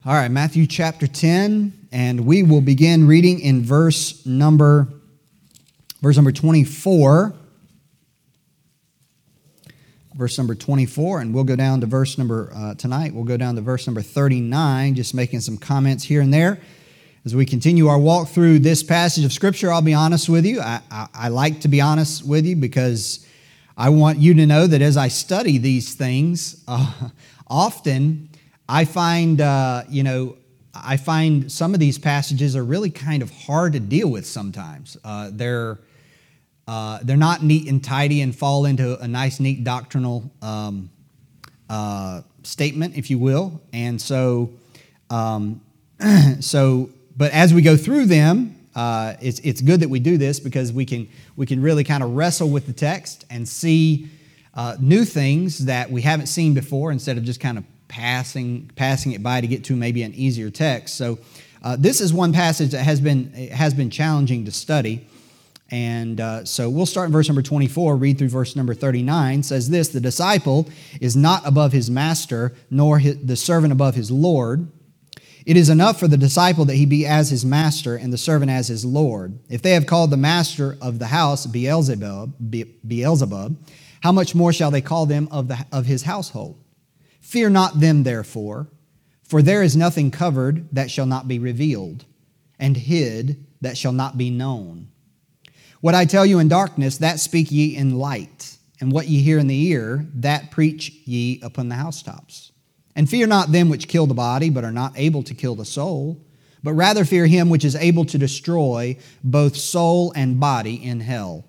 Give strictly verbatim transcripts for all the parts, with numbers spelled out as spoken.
All right, Matthew chapter ten, and we will begin reading in verse number, verse number twenty-four. Verse number twenty-four, and we'll go down to verse number, uh, tonight, we'll go down to verse number thirty-nine, just making some comments here and there. As we continue our walk through this passage of Scripture, I'll be honest with you. I, I, I like to be honest with you because I want you to know that as I study these things, uh, often I find, uh, you know, I find some of these passages are really kind of hard to deal with sometimes. Uh, they're uh, they're not neat and tidy and fall into a nice, neat doctrinal um, uh, statement, if you will. And so, um, so, but as we go through them, uh, it's it's good that we do this because we can we can really kind of wrestle with the text and see uh, new things that we haven't seen before instead of just kind of passing passing it by to get to maybe an easier text. So uh, this is one passage that has been has been challenging to study. And uh, so we'll start in verse number twenty-four, read through verse number thirty-nine. Says this: "The disciple is not above his master, nor his, the servant above his Lord. It is enough for the disciple that he be as his master and the servant as his Lord. If they have called the master of the house Beelzebub, Be- Beelzebub, how much more shall they call them of, the, of his household? Fear not them, therefore, for there is nothing covered that shall not be revealed, and hid that shall not be known. What I tell you in darkness, that speak ye in light, and what ye hear in the ear, that preach ye upon the housetops. And fear not them which kill the body, but are not able to kill the soul, but rather fear him which is able to destroy both soul and body in hell.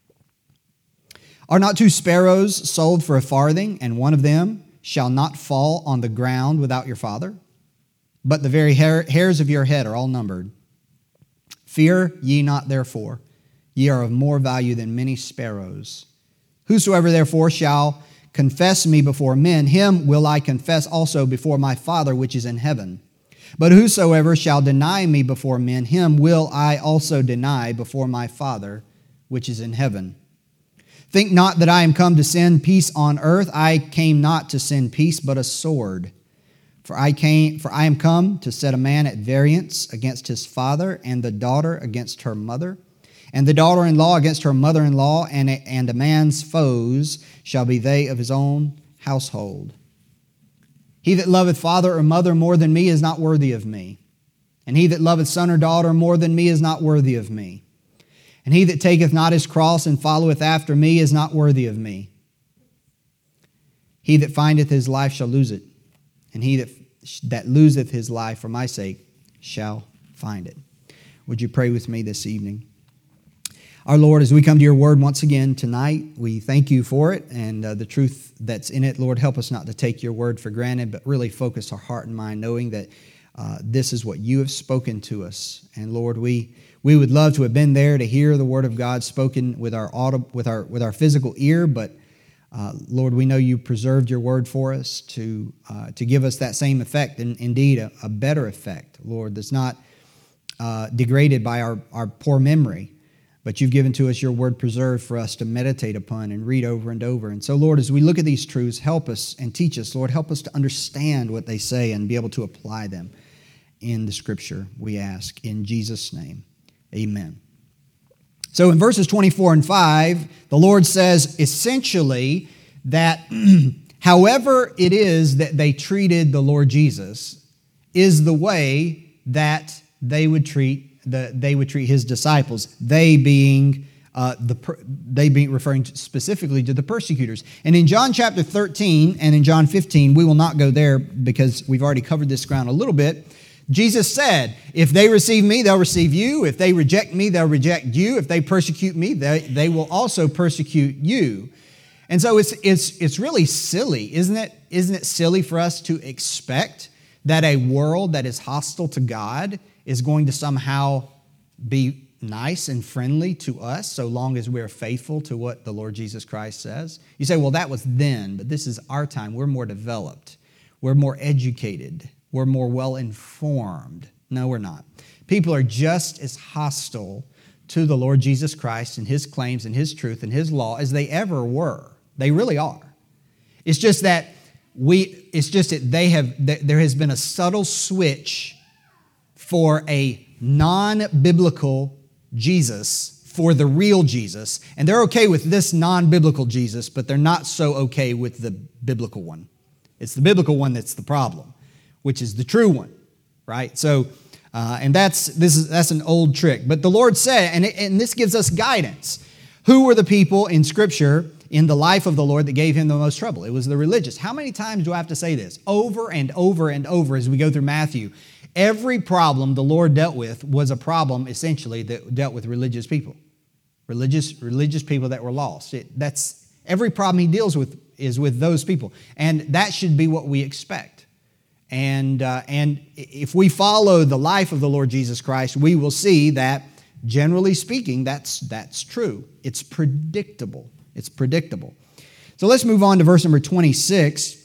Are not two sparrows sold for a farthing, and one of them shall not fall on the ground without your Father? But the very hair, hairs of your head are all numbered. Fear ye not therefore, ye are of more value than many sparrows. Whosoever therefore shall confess me before men, him will I confess also before my Father which is in heaven. But whosoever shall deny me before men, him will I also deny before my Father which is in heaven. Think not that I am come to send peace on earth. I came not to send peace, but a sword. For I came, for I am come to set a man at variance against his father, and the daughter against her mother, and the daughter-in-law against her mother-in-law, and a, and a man's foes shall be they of his own household. He that loveth father or mother more than me is not worthy of me, and he that loveth son or daughter more than me is not worthy of me. And he that taketh not his cross and followeth after me is not worthy of me. He that findeth his life shall lose it, and he that, that loseth his life for my sake shall find it." Would you pray with me this evening? Our Lord, as we come to your word once again tonight, we thank you for it and uh, the truth that's in it. Lord, help us not to take your word for granted, but really focus our heart and mind knowing that uh, this is what you have spoken to us. And Lord, we We would love to have been there to hear the Word of God spoken with our audible, with our with our physical ear, but uh, Lord, we know you preserved your Word for us to uh, to give us that same effect, and indeed a, a better effect, Lord, that's not uh, degraded by our, our poor memory, but you've given to us your Word preserved for us to meditate upon and read over and over. And so, Lord, as we look at these truths, help us and teach us, Lord, help us to understand what they say and be able to apply them in the Scripture, we ask, in Jesus' name. Amen. So in verses twenty-four and five, the Lord says essentially that however it is that they treated the Lord Jesus is the way that they would treat the they would treat his disciples. They being uh, the they being referring specifically to the persecutors. And in John chapter thirteen and in John fifteen, we will not go there because we've already covered this ground a little bit. Jesus said, if they receive me, they'll receive you. If they reject me, they'll reject you. If they persecute me, they, they will also persecute you. And so it's, it's, it's really silly, isn't it? Isn't it silly for us to expect that a world that is hostile to God is going to somehow be nice and friendly to us so long as we're faithful to what the Lord Jesus Christ says? You say, well, that was then, but this is our time. We're more developed. We're more educated. We're more well-informed. No, we're not. People are just as hostile to the Lord Jesus Christ and his claims and his truth and his law as they ever were. They really are. It's just that we, it's just that they have, there has been a subtle switch for a non-biblical Jesus for the real Jesus. And they're okay with this non-biblical Jesus, but they're not so okay with the biblical one. It's the biblical one that's the problem, which is the true one, right? So, uh, and that's this is that's an old trick. But the Lord said, and, it, and this gives us guidance. Who were the people in Scripture in the life of the Lord that gave him the most trouble? It was the religious. How many times do I have to say this? Over and over and over as we go through Matthew. Every problem the Lord dealt with was a problem, essentially, that dealt with religious people. Religious, religious people that were lost. It, that's every problem he deals with is with those people. And that should be what we expect. And, uh, and if we follow the life of the Lord Jesus Christ, we will see that, generally speaking, that's, that's true. It's predictable. It's predictable. So let's move on to verse number twenty-six.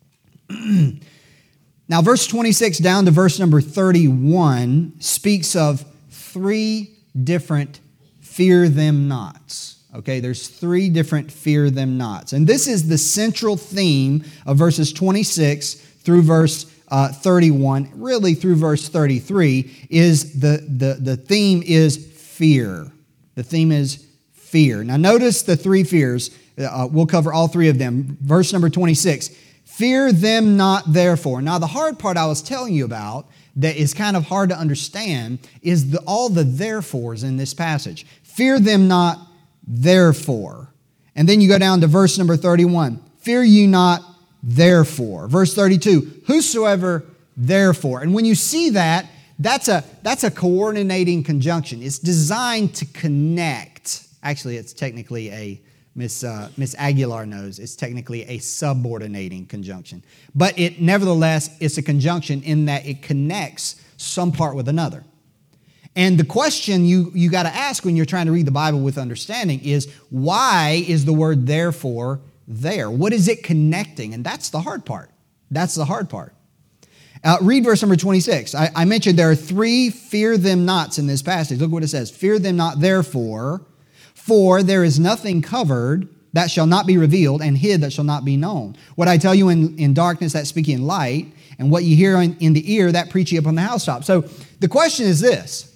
Now, verse twenty-six down to verse number thirty-one speaks of three different fear them nots. Okay, there's three different fear them nots. And this is the central theme of verses twenty-six through verse uh, thirty-one, really through verse thirty-three, is the, the, the theme is fear. The theme is fear. Now notice the three fears. Uh, we'll cover all three of them. Verse number twenty-six, fear them not therefore. Now the hard part I was telling you about that is kind of hard to understand is the, all the therefores in this passage. Fear them not therefore. And then you go down to verse number thirty-one. Fear you not therefore. Verse thirty-two, whosoever therefore. And when you see that, that's a, that's a coordinating conjunction. It's designed to connect. Actually, it's technically a, Miss uh, Miss Aguilar knows, it's technically a subordinating conjunction. But it nevertheless, it's a conjunction in that it connects some part with another. And the question you, you got to ask when you're trying to read the Bible with understanding is, why is the word therefore there? What is it connecting? And that's the hard part. That's the hard part. Uh, read verse number twenty-six. I, I mentioned there are three fear them nots in this passage. Look what it says. Fear them not therefore, for there is nothing covered that shall not be revealed, and hid that shall not be known. What I tell you in, in darkness, that speak in light, and what you hear in, in the ear, that preach ye upon the housetop. So the question is this.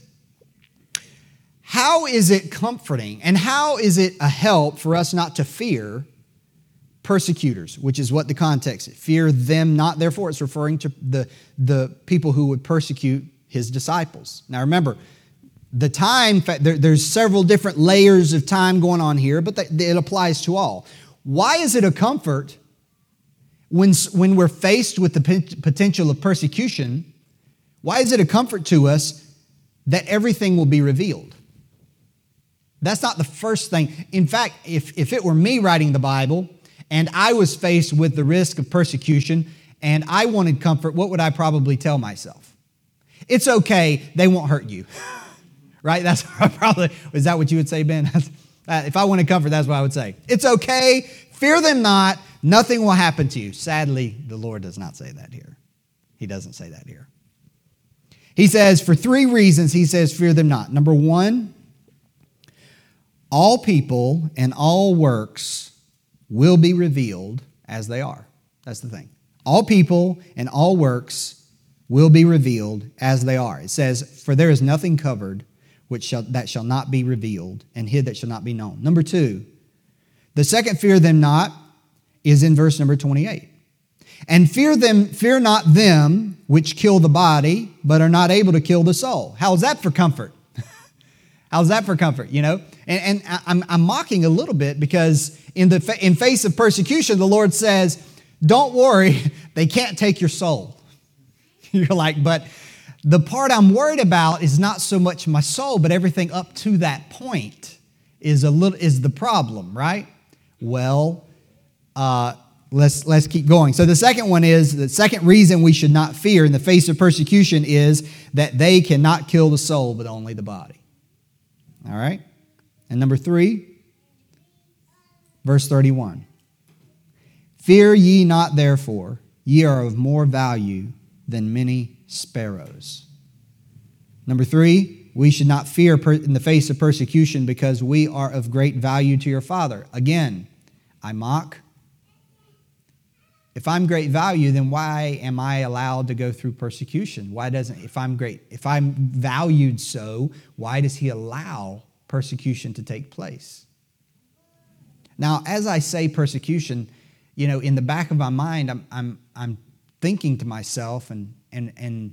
How is it comforting and how is it a help for us not to fear persecutors, which is what the context is? Fear them not, therefore. It's referring to the, the people who would persecute his disciples. Now remember, the time, there, there's several different layers of time going on here, but it applies to all. Why is it a comfort when, when we're faced with the potential of persecution? Why is it a comfort to us that everything will be revealed? That's not the first thing. In fact, if, if it were me writing the Bible and I was faced with the risk of persecution and I wanted comfort, what would I probably tell myself? It's okay, they won't hurt you. Right? That's probably, is that what you would say, Ben? If I wanted comfort, that's what I would say. It's okay, fear them not, nothing will happen to you. Sadly, the Lord does not say that here. He doesn't say that here. He says, for three reasons, he says, fear them not. Number one, all people and all works will be revealed as they are. That's the thing. All people and all works will be revealed as they are. It says, for there is nothing covered which shall, that shall not be revealed, and hid that shall not be known. Number two, the second fear them not is in verse number twenty-eight. And fear them, fear not them which kill the body, but are not able to kill the soul. How's that for comfort? How's that for comfort, you know? And, and I'm, I'm mocking a little bit because in the in face of persecution, the Lord says, don't worry, they can't take your soul. You're like, but the part I'm worried about is not so much my soul, but everything up to that point is a little is the problem, right? Well, uh, let's let's keep going. So the second one is the second reason we should not fear in the face of persecution is that they cannot kill the soul, but only the body. All right? And number three, verse thirty-one. Fear ye not therefore, ye are of more value than many sparrows. Number three, we should not fear per- in the face of persecution because we are of great value to your Father. Again, I mock. If I'm great value, then why am I allowed to go through persecution? Why doesn't, if I'm great, if I'm valued so, why does he allow persecution to take place? Now, as I say persecution, you know, in the back of my mind, I'm I'm I'm thinking to myself, and and and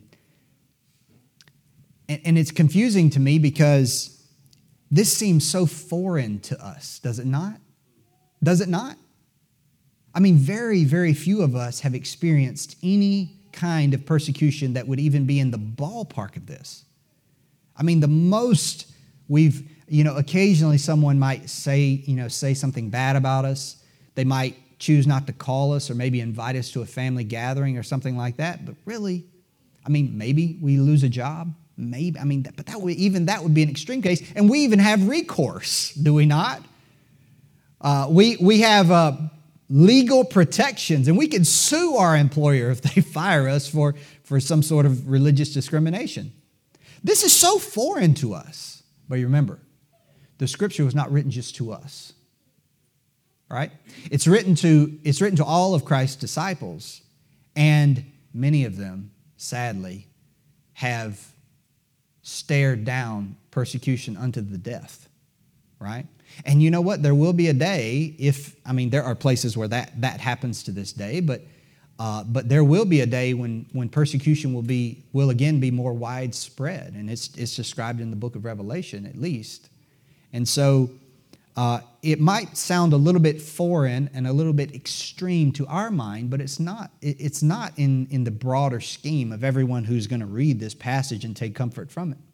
and it's confusing to me because this seems so foreign to us, does it not? Does it not? I mean, very, very few of us have experienced any kind of persecution that would even be in the ballpark of this. I mean, the most we've, you know, occasionally someone might say, you know, say something bad about us. They might choose not to call us or maybe invite us to a family gathering or something like that. But really, I mean, maybe we lose a job. Maybe, I mean, but that would, even that would be an extreme case. And we even have recourse, do we not? Uh, we, we have... Uh, legal protections, and we can sue our employer if they fire us for, for some sort of religious discrimination. This is so foreign to us. But remember, the scripture was not written just to us. Right? It's written to, it's written to all of Christ's disciples, and many of them, sadly, have stared down persecution unto the death. Right? And you know what? There will be a day, if, I mean, there are places where that, that happens to this day, but uh, but there will be a day when, when persecution will be will again be more widespread. And it's it's described in the book of Revelation, at least. And so uh, it might sound a little bit foreign and a little bit extreme to our mind, but it's not. It, it's not in, in the broader scheme of everyone who's going to read this passage and take comfort from it.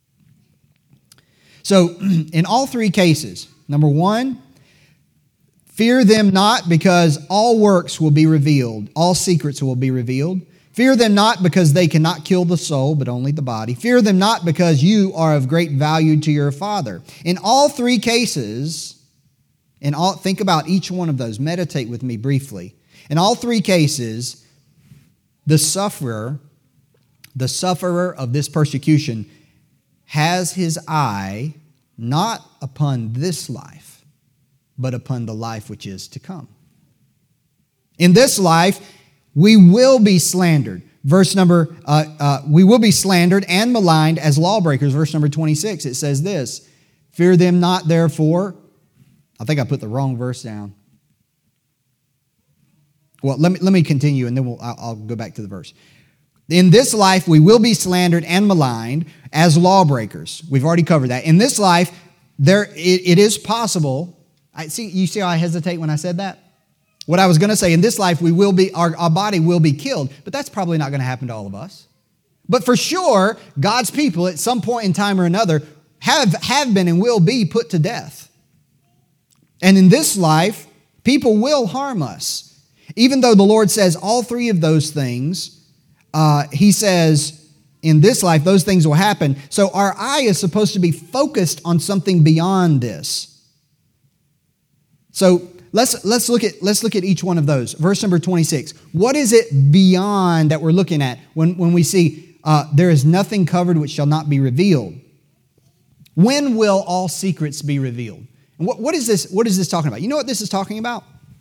So, in all three cases, number one, fear them not because all works will be revealed, all secrets will be revealed. Fear them not because they cannot kill the soul, but only the body. Fear them not because you are of great value to your Father. In all three cases, in all, think about each one of those. Meditate with me briefly. In all three cases, the sufferer, the sufferer of this persecution has his eye not upon this life, but upon the life which is to come. In this life, we will be slandered. Verse number, uh, uh, we will be slandered and maligned as lawbreakers. Verse number twenty-six, it says this, fear them not therefore. I think I put the wrong verse down. Well, let me, let me continue and then we'll, I'll, I'll go back to the verse. In this life, we will be slandered and maligned as lawbreakers. We've already covered that. In this life, there it, it is possible. I see. You see how I hesitate when I said that? What I was going to say, in this life, we will be our, our body will be killed, but that's probably not going to happen to all of us. But for sure, God's people at some point in time or another have, have been and will be put to death. And in this life, people will harm us. Even though the Lord says all three of those things, Uh, he says, in this life, those things will happen. So our eye is supposed to be focused on something beyond this. So let's let's look at let's look at each one of those. Verse number twenty-six. What is it beyond that we're looking at when, when we see uh, there is nothing covered which shall not be revealed? When will all secrets be revealed? And what, what is this? What is this talking about? You know what this is talking about?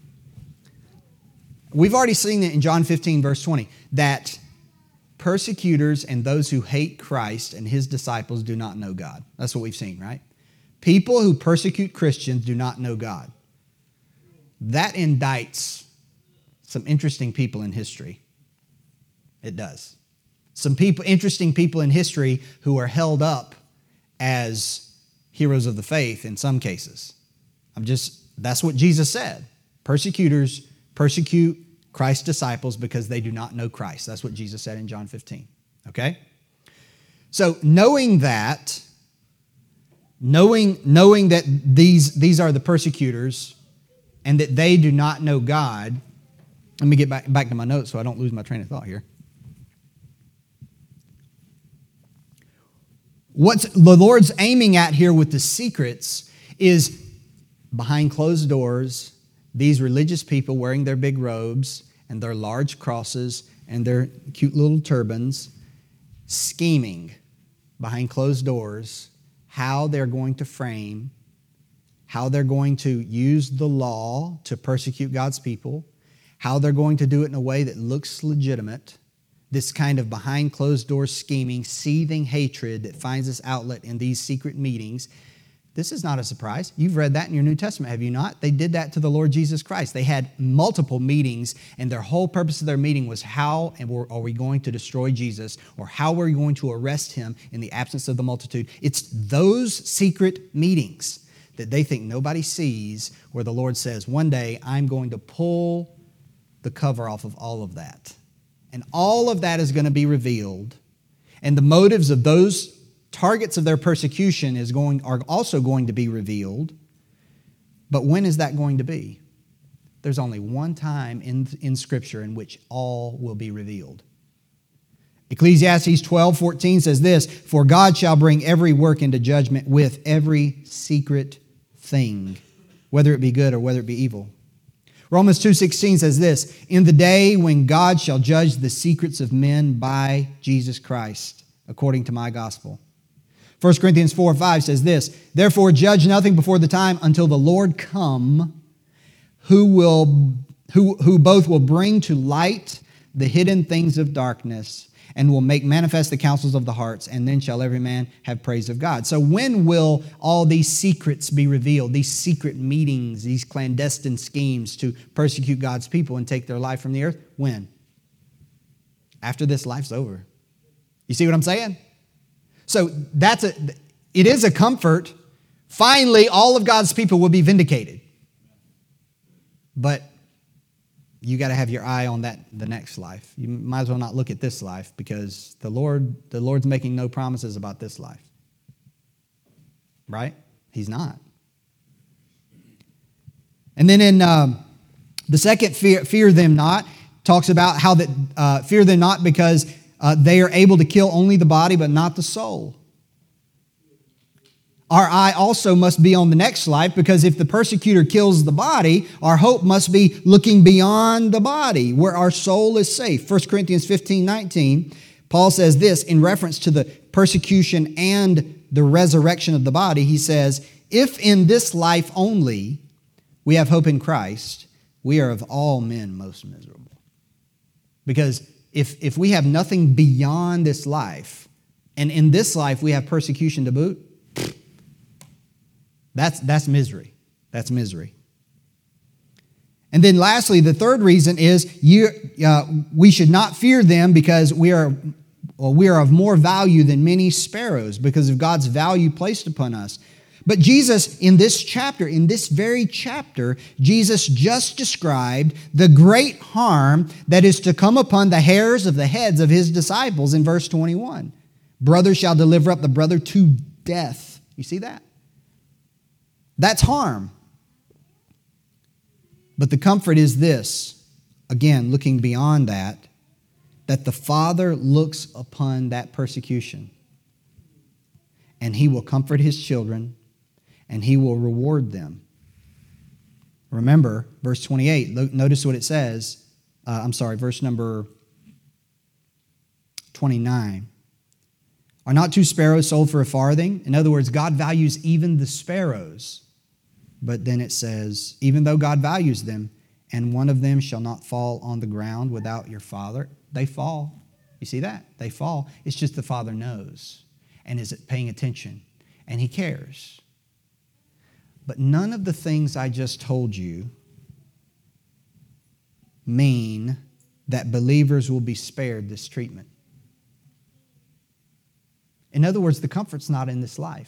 We've already seen it in John fifteen, verse twenty, that persecutors and those who hate Christ and his disciples do not know God. That's what we've seen, right? People who persecute Christians do not know God. That indicts some interesting people in history. It does. Some people, interesting people in history who are held up as heroes of the faith in some cases. I'm just, that's what Jesus said. Persecutors persecute Christ's disciples because they do not know Christ. That's what Jesus said in John fifteen. Okay? So knowing that, knowing, knowing that these, these are the persecutors and that they do not know God, let me get back, back to my notes so I don't lose my train of thought here. What the Lord's aiming at here with the secrets is behind closed doors, these religious people wearing their big robes and their large crosses and their cute little turbans, scheming behind closed doors how they're going to frame, how they're going to use the law to persecute God's people, how they're going to do it in a way that looks legitimate, this kind of behind closed doors scheming, seething hatred that finds its outlet in these secret meetings. This is not a surprise. You've read that in your New Testament, have you not? They did that to the Lord Jesus Christ. They had multiple meetings, and their whole purpose of their meeting was how are we going to destroy Jesus, or how are we going to arrest him in the absence of the multitude. It's those secret meetings that they think nobody sees, where the Lord says, one day I'm going to pull the cover off of all of that. And all of that is going to be revealed. And the motives of those targets of their persecution is going are also going to be revealed. But when is that going to be? There's only one time in, in Scripture in which all will be revealed. Ecclesiastes twelve fourteen says this, "For God shall bring every work into judgment with every secret thing, whether it be good or whether it be evil." Romans two sixteen says this, "In the day when God shall judge the secrets of men by Jesus Christ, according to my gospel." First Corinthians four five says this, "Therefore judge nothing before the time until the Lord come, who will who, who both will bring to light the hidden things of darkness and will make manifest the counsels of the hearts, and then shall every man have praise of God." So when will all these secrets be revealed, these secret meetings, these clandestine schemes to persecute God's people and take their life from the earth? When? After this life's over. You see what I'm saying? So that's a, it is a comfort. Finally, all of God's people will be vindicated. But you got to have your eye on that, the next life. You might as well not look at this life, because the Lord, the Lord's making no promises about this life. Right? He's not. And then in um, the second fear, fear them not, talks about how that uh, fear them not because Uh, they are able to kill only the body, but not the soul. Our eye also must be on the next life, because if the persecutor kills the body, our hope must be looking beyond the body, where our soul is safe. First Corinthians fifteen nineteen, Paul says this in reference to the persecution and the resurrection of the body. He says, "If in this life only we have hope in Christ, we are of all men most miserable." Because If, if we have nothing beyond this life, and in this life we have persecution to boot, that's, that's misery. That's misery. And then lastly, the third reason is you, uh, we should not fear them because we are, well, we are of more value than many sparrows, because of God's value placed upon us. But Jesus, in this chapter, in this very chapter, Jesus just described the great harm that is to come upon the hairs of the heads of his disciples in verse twenty-one. "Brother shall deliver up the brother to death." You see that? That's harm. But the comfort is this, again, looking beyond that, that the Father looks upon that persecution, and he will comfort his children, and he will reward them. Remember, verse twenty-eight, notice what it says. Uh, I'm sorry, verse number twenty-nine. "Are not two sparrows sold for a farthing?" In other words, God values even the sparrows. But then it says, "Even though God values them, and one of them shall not fall on the ground without your Father." They fall. You see that? They fall. It's just the Father knows and is paying attention, and he cares. But none of the things I just told you mean that believers will be spared this treatment. In other words, the comfort's not in this life.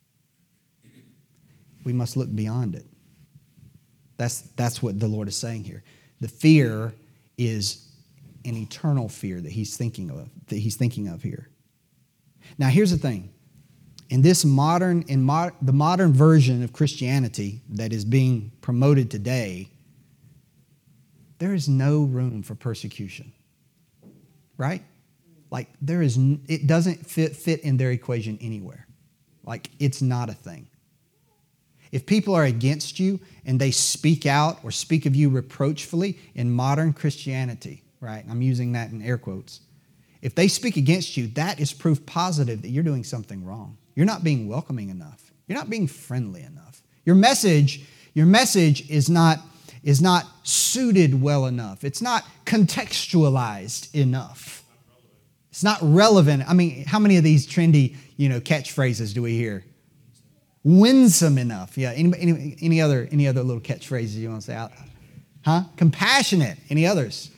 We must look beyond it. That's, that's what the Lord is saying here. The fear is an eternal fear that he's thinking of, that he's thinking of here. Now, here's the thing. In this modern, in mo- the modern version of Christianity that is being promoted today, there is no room for persecution, right? Like there is, it doesn't fit fit in their equation anywhere. Like it's not a thing. If people are against you and they speak out or speak of you reproachfully in modern Christianity, right? I'm using that in air quotes. If they speak against you, that is proof positive that you're doing something wrong. You're not being welcoming enough. You're not being friendly enough. Your message, your message is not, is not suited well enough. It's not contextualized enough. It's not relevant. I mean, how many of these trendy, you know, catchphrases do we hear? Winsome enough. Yeah. Any, any, any other any other little catchphrases you want to say out? Huh? Compassionate. Any others?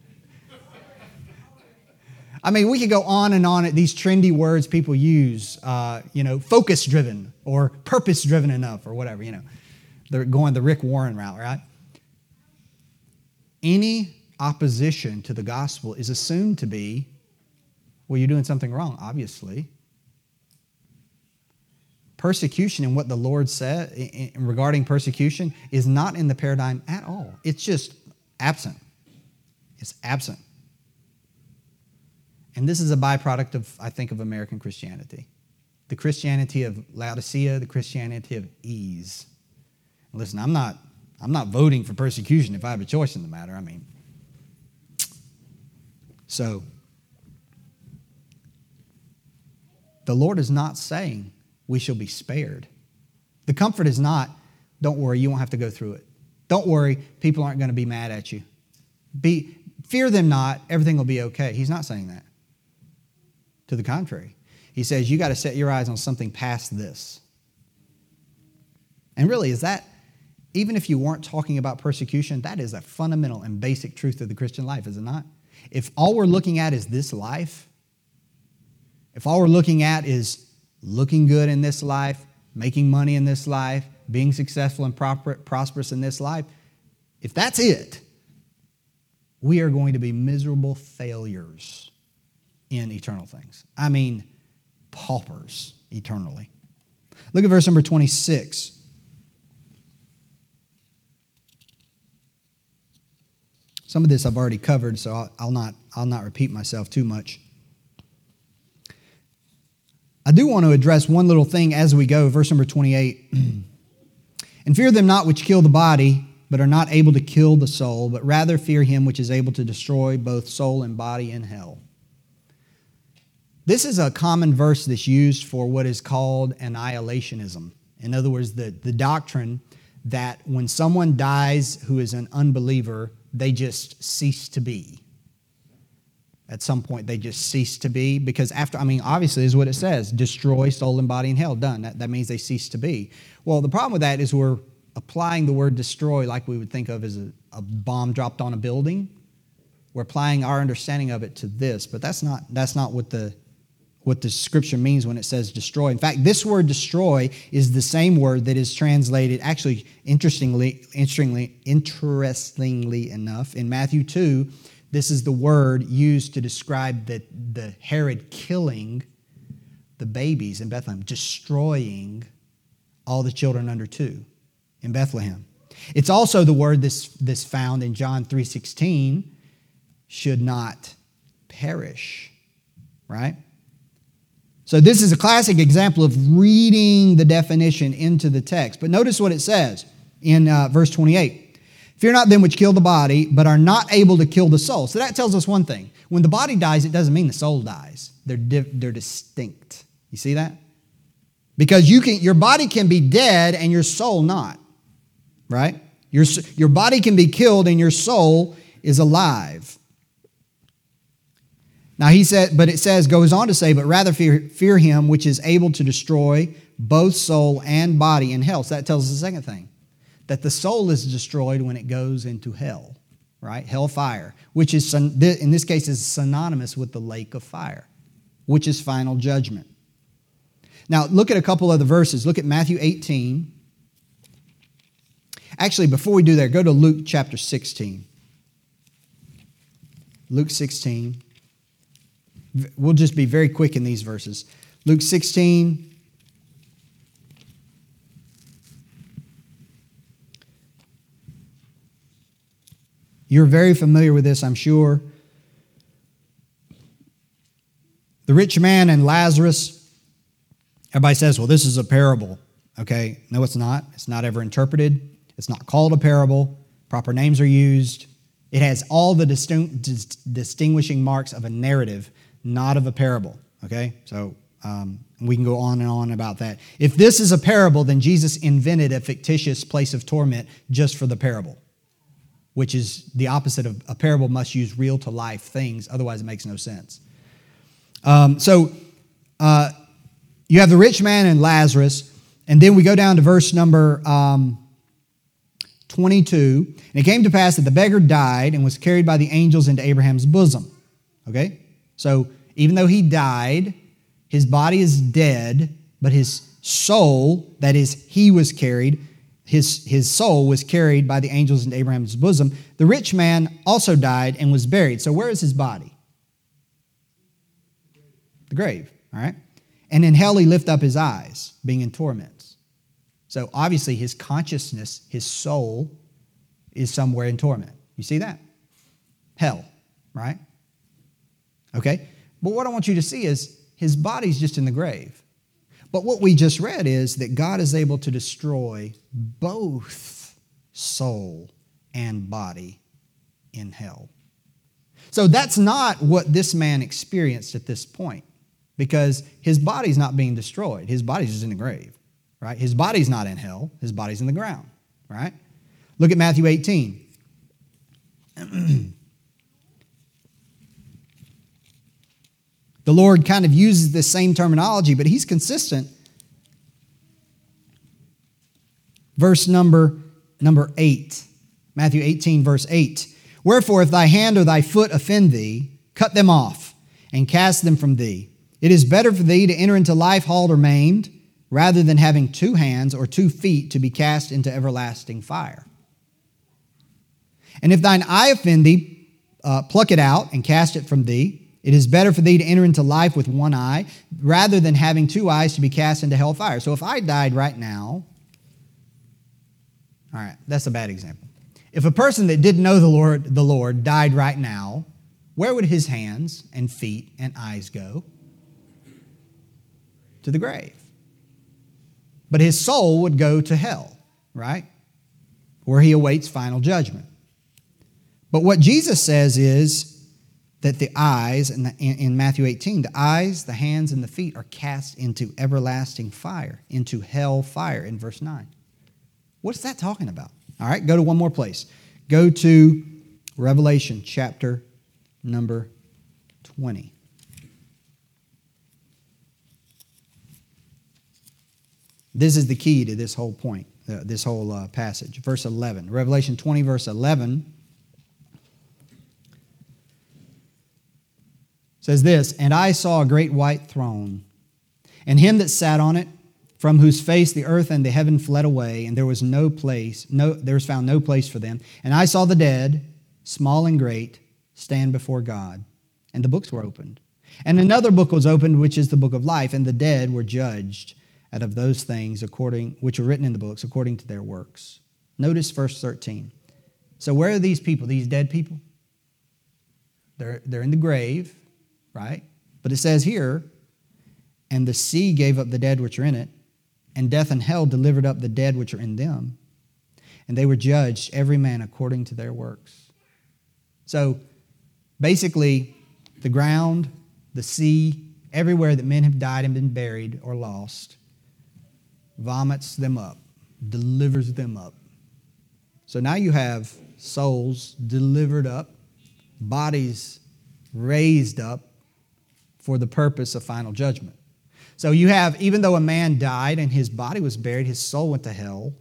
I mean, we could go on and on at these trendy words people use, uh, you know, focus-driven or purpose-driven enough or whatever, you know. They're going the Rick Warren route, right? Any opposition to the gospel is assumed to be, well, you're doing something wrong, obviously. Persecution and what the Lord said regarding persecution is not in the paradigm at all. It's just absent. It's absent. And this is a byproduct of, I think, of American Christianity. The Christianity of Laodicea, the Christianity of ease. Listen, I'm not, I'm not voting for persecution if I have a choice in the matter. I mean, so the Lord is not saying we shall be spared. The comfort is not, don't worry, you won't have to go through it. Don't worry, people aren't going to be mad at you. Be, fear them not, everything will be okay. He's not saying that. To the contrary, he says you got to set your eyes on something past this. And really, is that, even if you weren't talking about persecution, that is a fundamental and basic truth of the Christian life, is it not? If all we're looking at is this life, if all we're looking at is looking good in this life, making money in this life, being successful and proper, prosperous in this life, if that's it, we are going to be miserable failures in eternal things. I mean, paupers eternally. Look at verse number twenty-six. Some of this I've already covered, so I'll, I'll not I'll not repeat myself too much. I do want to address one little thing as we go. Verse number twenty-eight. And fear them not which kill the body, but are not able to kill the soul, but rather fear him which is able to destroy both soul and body in hell. This is a common verse that's used for what is called annihilationism. In other words, the, the doctrine that when someone dies who is an unbeliever, they just cease to be. At some point, they just cease to be because after, I mean, obviously is what it says, destroy soul and body in hell, done. That, that means they cease to be. Well, the problem with that is we're applying the word destroy like we would think of as a, a bomb dropped on a building. We're applying our understanding of it to this, but that's not, that's not what the what the scripture means when it says destroy. In fact, this word destroy is the same word that is translated, actually, interestingly, interestingly, interestingly enough, in Matthew two, this is the word used to describe the, the Herod killing the babies in Bethlehem, destroying all the children under two in Bethlehem. It's also the word that's, that's found in John three sixteen, should not perish, right? So this is a classic example of reading the definition into the text. But notice what it says in uh, verse twenty-eight. Fear not them which kill the body, but are not able to kill the soul. So that tells us one thing. When the body dies, it doesn't mean the soul dies. They're, di- they're distinct. You see that? Because you can, your body can be dead and your soul not. Right? Your, your body can be killed and your soul is alive. Now he said, but it says, goes on to say, but rather fear, fear him which is able to destroy both soul and body in hell. So that tells us the second thing, that the soul is destroyed when it goes into hell, right? Hellfire, which is, in this case, is synonymous with the lake of fire, which is final judgment. Now look at a couple of the verses. Look at Matthew eighteen. Actually, before we do that, go to Luke chapter sixteen. Luke sixteen. We'll just be very quick in these verses. Luke sixteen. You're very familiar with this, I'm sure. The rich man and Lazarus. Everybody says, well, this is a parable. Okay, no, it's not. It's not ever interpreted. It's not called a parable. Proper names are used. It has all the distinct, dis- distinguishing marks of a narrative, not of a parable, okay? So um, we can go on and on about that. If this is a parable, then Jesus invented a fictitious place of torment just for the parable, which is the opposite of a parable must use real-to-life things. Otherwise, it makes no sense. Um, so uh, you have the rich man and Lazarus, and then we go down to verse number um, twenty-two. And it came to pass that the beggar died and was carried by the angels into Abraham's bosom. Okay? So even though he died, his body is dead, but his soul, that is, he was carried, his, his soul was carried by the angels into Abraham's bosom. The rich man also died and was buried. So where is his body? The grave, all right? And in hell he lift up his eyes, being in torments. So obviously his consciousness, his soul, is somewhere in torment. You see that? Hell, right? Okay? But what I want you to see is his body's just in the grave. But what we just read is that God is able to destroy both soul and body in hell. So that's not what this man experienced at this point, because his body's not being destroyed. His body's just in the grave, right? His body's not in hell. His body's in the ground, right? Look at Matthew eighteen. The Lord kind of uses this same terminology, but he's consistent. Verse number, number eight. Matthew eighteen, verse eight. Wherefore, if thy hand or thy foot offend thee, cut them off and cast them from thee. It is better for thee to enter into life halt or maimed, rather than having two hands or two feet to be cast into everlasting fire. And if thine eye offend thee, uh, pluck it out and cast it from thee. It is better for thee to enter into life with one eye, rather than having two eyes to be cast into hell fire. So if I died right now, all right, that's a bad example. If a person that didn't know the Lord, the Lord died right now, where would his hands and feet and eyes go? To the grave. But his soul would go to hell, right? Where he awaits final judgment. But what Jesus says is that the eyes, in, the, in Matthew eighteen, the eyes, the hands, and the feet are cast into everlasting fire, into hell fire in verse nine. What's that talking about? All right, go to one more place. Go to Revelation chapter number twenty. This is the key to this whole point, uh, this whole uh, passage. Verse eleven. Revelation twenty, verse eleven says this, And I saw a great white throne, and him that sat on it, from whose face the earth and the heaven fled away, and there was no place, no, there was found no place for them. And I saw the dead, small and great, stand before God, and the books were opened. And another book was opened, which is the book of life, and the dead were judged out of those things according which were written in the books according to their works. Notice verse thirteen. So where are these people, these dead people? They're, they're in the grave, right? But it says here, and the sea gave up the dead which are in it, and death and hell delivered up the dead which are in them, and they were judged, every man according to their works. So basically, the ground, the sea, everywhere that men have died and been buried or lost, vomits them up, delivers them up. So now you have souls delivered up, bodies raised up for the purpose of final judgment. So you have, even though a man died and his body was buried, his soul went to hell.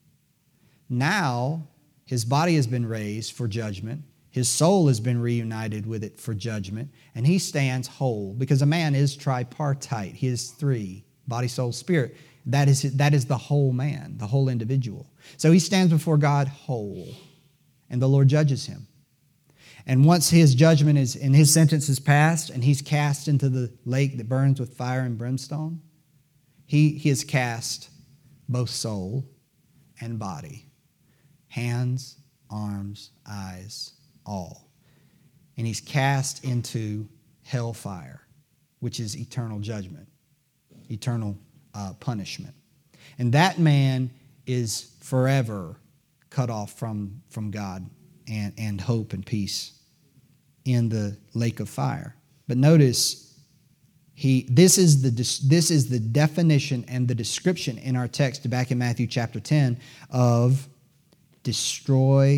Now his body has been raised for judgment. His soul has been reunited with it for judgment. And he stands whole, because a man is tripartite. He is three, body, soul, spirit. That is, that is the whole man, the whole individual. So he stands before God whole, and the Lord judges him. And once his judgment is, and his sentence is passed, and he's cast into the lake that burns with fire and brimstone, he, he is cast both soul and body, hands, arms, eyes, all. And he's cast into hellfire, which is eternal judgment, eternal uh, punishment. And that man is forever cut off from, from God and, and hope and peace in the lake of fire. But notice, he this is the this is the definition and the description in our text back in Matthew chapter ten of destroy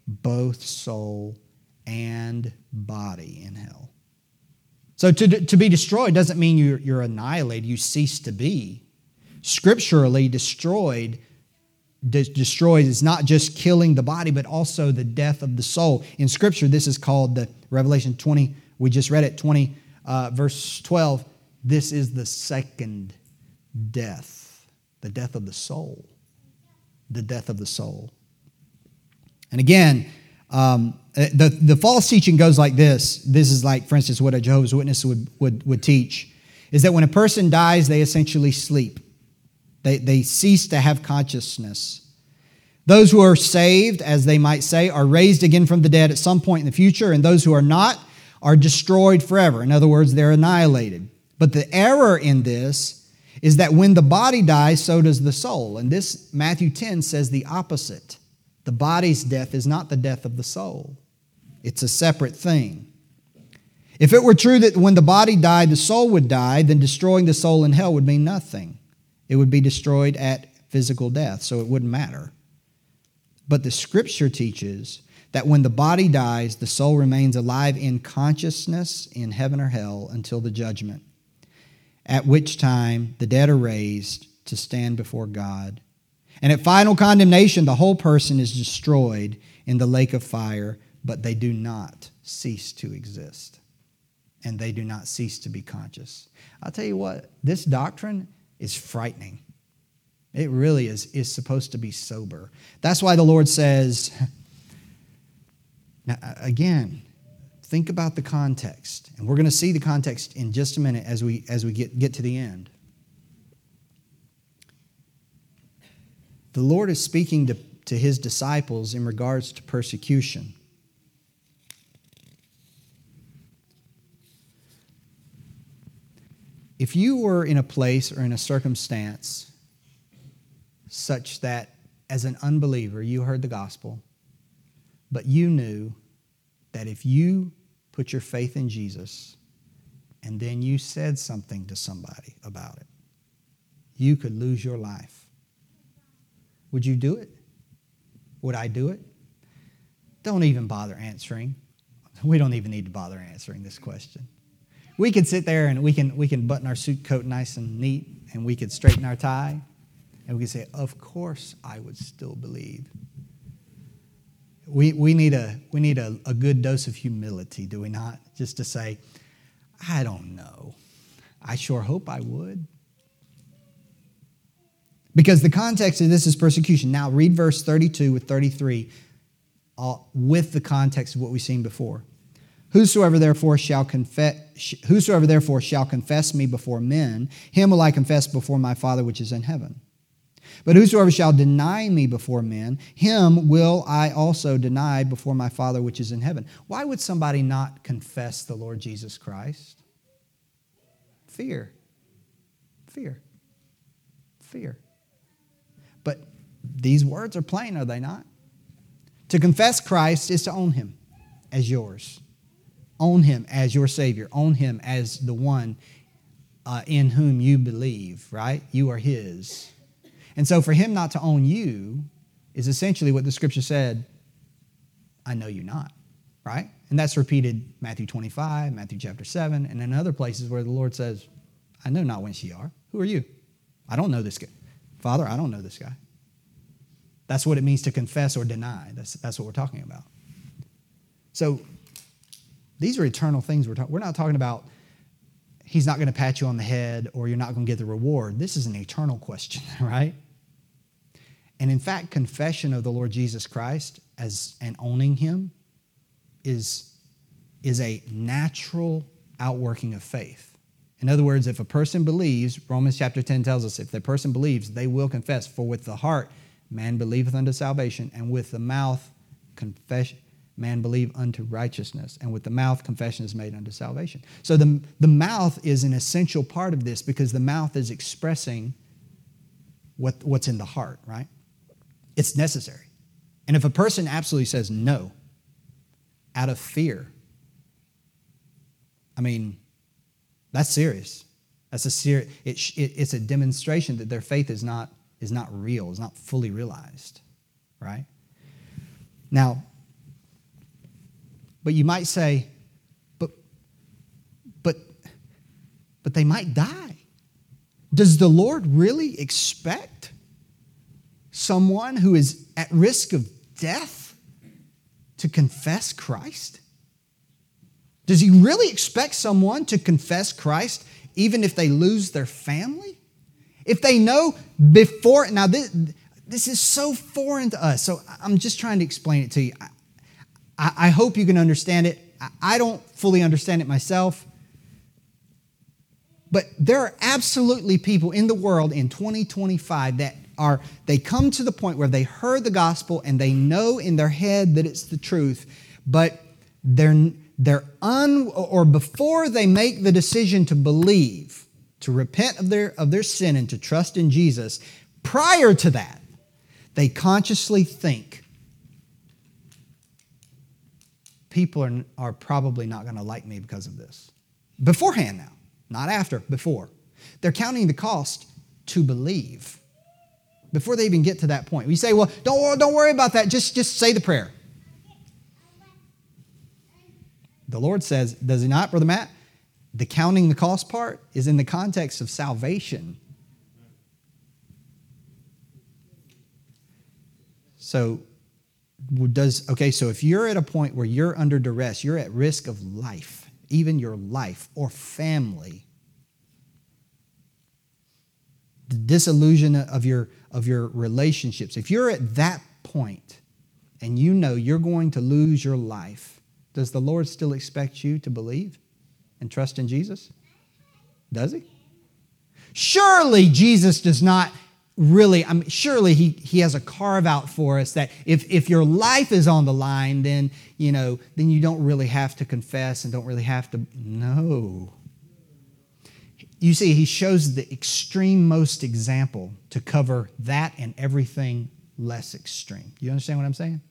both soul and body in hell. So to, to be destroyed doesn't mean you're, you're annihilated, you cease to be. Scripturally, destroyed de- destroyed is not just killing the body, but also the death of the soul. In Scripture, this is called the Revelation twenty, we just read it, twenty, uh, verse twelve. This is the second death, the death of the soul. The death of the soul. And again, um, the, the false teaching goes like this. This is like, for instance, what a Jehovah's Witness would, would, would teach, is that when a person dies, they essentially sleep. They, they cease to have consciousness. Those who are saved, as they might say, are raised again from the dead at some point in the future, and those who are not are destroyed forever. In other words, they're annihilated. But the error in this is that when the body dies, so does the soul. And this, Matthew ten says the opposite. The body's death is not the death of the soul. It's a separate thing. If it were true that when the body died, the soul would die, then destroying the soul in hell would mean nothing. It would be destroyed at physical death, so it wouldn't matter. But the Scripture teaches that when the body dies, the soul remains alive in consciousness in heaven or hell until the judgment, at which time the dead are raised to stand before God. And at final condemnation, the whole person is destroyed in the lake of fire, but they do not cease to exist. And they do not cease to be conscious. I'll tell you what, this doctrine is frightening. It really is, is supposed to be sober. That's why the Lord says, now, again, think about the context. And we're going to see the context in just a minute as we, as we get, get to the end. The Lord is speaking to, to His disciples in regards to persecution. If you were in a place or in a circumstance such that as an unbeliever you heard the gospel, but you knew that if you put your faith in Jesus and then you said something to somebody about it, you could lose your life. Would you do it? Would I do it? Don't even bother answering. We don't even need to bother answering this question. We could sit there and we can we can button our suit coat nice and neat, and we could straighten our tie, and we could say, of course I would still believe. We we need a we need a, a good dose of humility, do we not? Just to say, I don't know. I sure hope I would. Because the context of this is persecution. Now read verse thirty-two with thirty-three uh, with the context of what we've seen before. Whosoever therefore shall confess, whosoever therefore shall confess me before men, him will I confess before my Father which is in heaven. But whosoever shall deny me before men, him will I also deny before my Father which is in heaven. Why would somebody not confess the Lord Jesus Christ? Fear. Fear. Fear. But these words are plain, are they not? To confess Christ is to own Him as yours. Own Him as your Savior. Own Him as the one uh, in whom you believe, right? You are His. And so for Him not to own you is essentially what the Scripture said, I know you not, right? And that's repeated Matthew twenty-five, Matthew chapter seven, and in other places where the Lord says, I know not whence ye are. Who are you? I don't know this guy. Father, I don't know this guy. That's what it means to confess or deny. That's, that's what we're talking about. So these are eternal things. We're, talk- we're not talking about He's not going to pat you on the head or you're not going to get the reward. This is an eternal question, right? And in fact, confession of the Lord Jesus Christ as and owning Him is, is a natural outworking of faith. In other words, if a person believes, Romans chapter ten tells us, if the person believes, they will confess. For with the heart man believeth unto salvation, and with the mouth confession. Man believe unto righteousness, and with the mouth confession is made unto salvation. So the, the mouth is an essential part of this because the mouth is expressing what, what's in the heart, right? It's necessary. And if a person absolutely says no out of fear, I mean, that's serious. That's a serious. It, it, it's a demonstration that their faith is not is not real, is not fully realized, right? Now, But you might say, but, but, but they might die. Does the Lord really expect someone who is at risk of death to confess Christ? Does he really expect someone to confess Christ even if they lose their family? If they know before, now this, this is so foreign to us, so I'm just trying to explain it to you. I, I hope you can understand it. I, I don't fully understand it myself. But there are absolutely people in the world in twenty twenty-five that are, they come to the point where they heard the gospel and they know in their head that it's the truth, but they're, they're un, or before they make the decision to believe, to repent of their, of their sin and to trust in Jesus, prior to that, they consciously think, people are, are probably not going to like me because of this. Beforehand now. Not after, before. They're counting the cost to believe before they even get to that point. We say, well, don't, don't worry about that. Just, just say the prayer. The Lord says, does he not, Brother Matt? The counting the cost part is in the context of salvation. So, does okay, so if you're at a point where you're under duress, you're at risk of life, even your life or family, the disillusion of your, of your relationships, if you're at that point and you know you're going to lose your life, does the Lord still expect you to believe and trust in Jesus? Does he? Surely Jesus does not really, I mean, surely he, he has a carve out for us that if, if your life is on the line, then, you know, then you don't really have to confess and don't really have to, no. You see, he shows the extreme most example to cover that and everything less extreme. You understand what I'm saying?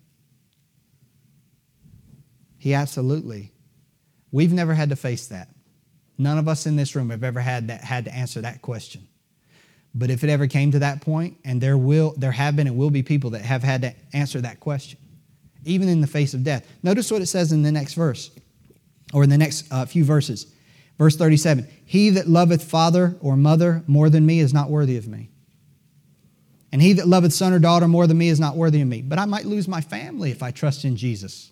He absolutely. We've never had to face that. None of us in this room have ever had that had to answer that question. But if it ever came to that point, and there will, there have been and will be people that have had to answer that question, even in the face of death. Notice what it says in the next verse, or in the next uh, few verses. Verse thirty-seven, he that loveth father or mother more than me is not worthy of me. And he that loveth son or daughter more than me is not worthy of me. But I might lose my family if I trust in Jesus.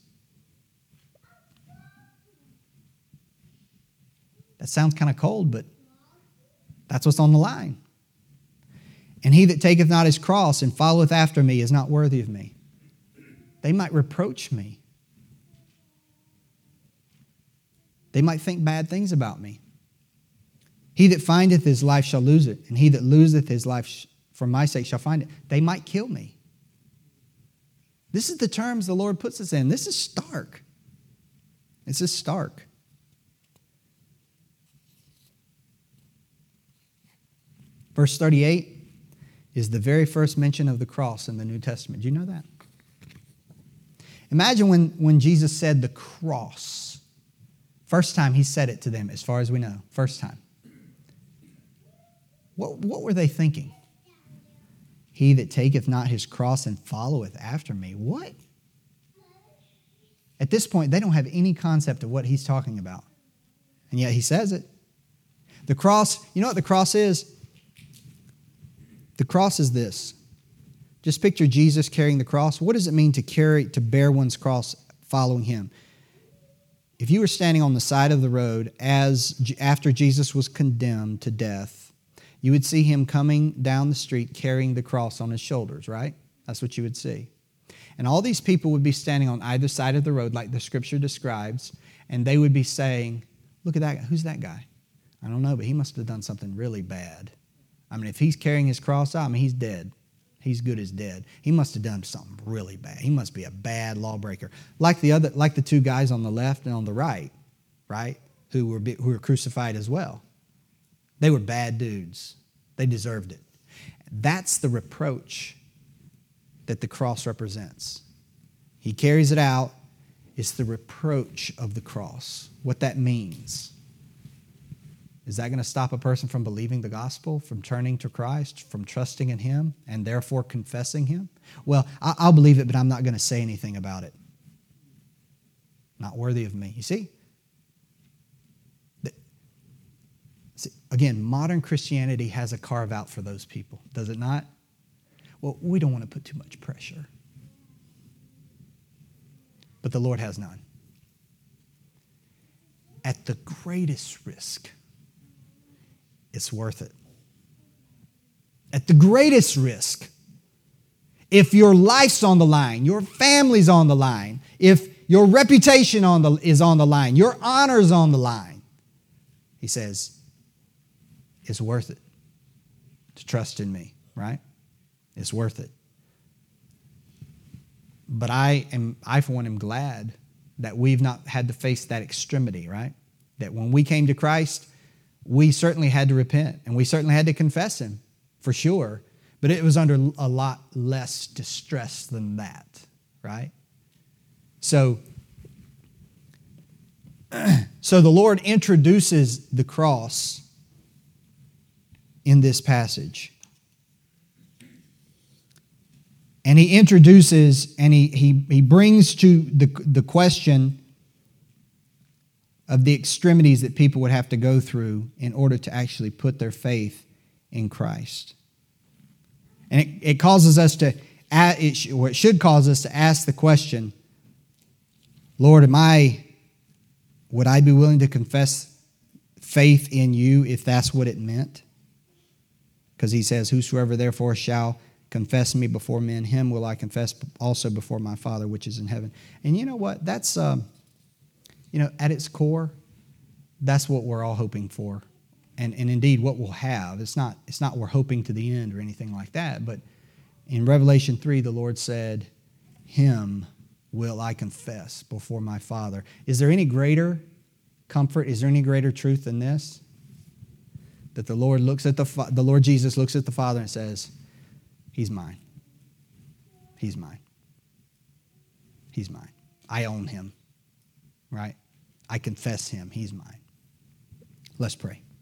That sounds kind of cold, but that's what's on the line. And he that taketh not his cross and followeth after me is not worthy of me. They might reproach me. They might think bad things about me. He that findeth his life shall lose it, and he that loseth his life for my sake shall find it. They might kill me. This is the terms the Lord puts us in. This is stark. This is stark. Verse thirty-eight is the very first mention of the cross in the New Testament. Do you know that? Imagine when, when Jesus said the cross. First time he said it to them, as far as we know. First time. What, what were they thinking? He that taketh not his cross and followeth after me. What? At this point, they don't have any concept of what he's talking about. And yet he says it. The cross, you know what the cross is? The cross is this. Just picture Jesus carrying the cross. What does it mean to carry, to bear one's cross following him? If you were standing on the side of the road as after Jesus was condemned to death, you would see him coming down the street carrying the cross on his shoulders, right? That's what you would see. And all these people would be standing on either side of the road like the scripture describes, and they would be saying, look at that, who's that guy? I don't know, but he must have done something really bad. I mean, if he's carrying his cross out, I mean, he's dead. He's good as dead. He must have done something really bad. He must be a bad lawbreaker. Like the other, like the two guys on the left and on the right, right? Who were, who were crucified as well. They were bad dudes. They deserved it. That's the reproach that the cross represents. He carries it out. It's the reproach of the cross. What that means. Is that going to stop a person from believing the gospel, from turning to Christ, from trusting in him, and therefore confessing him? Well, I'll believe it, but I'm not going to say anything about it. Not worthy of me. You see? See, again, modern Christianity has a carve out for those people, does it not? Well, we don't want to put too much pressure. But the Lord has none. At the greatest risk, it's worth it. At the greatest risk, if your life's on the line, your family's on the line, if your reputation on the, is on the line, your honor's on the line, he says, it's worth it to trust in me, right? It's worth it. But I am, I for one am glad that we've not had to face that extremity, right? That when we came to Christ, we certainly had to repent and we certainly had to confess Him, for sure. But it was under a lot less distress than that, right? So, so the Lord introduces the cross in this passage. And He introduces and He, he, he brings to the, the question of the extremities that people would have to go through in order to actually put their faith in Christ. And it, it causes us to, it, or it should cause us to ask the question, Lord, am I, would I be willing to confess faith in You if that's what it meant? Because He says, whosoever therefore shall confess Me before men, him will I confess also before My Father which is in heaven. And you know what? That's, um, you know, at its core, that's what we're all hoping for. And, and indeed what we'll have. It's not, it's not we're hoping to the end or anything like that. But in Revelation three, the Lord said, Him will I confess before My Father. Is there any greater comfort? Is there any greater truth than this? That the Lord looks at the the Lord Jesus looks at the Father and says, He's mine. He's mine. He's mine. I own Him. Right? I confess Him. He's mine. Let's pray.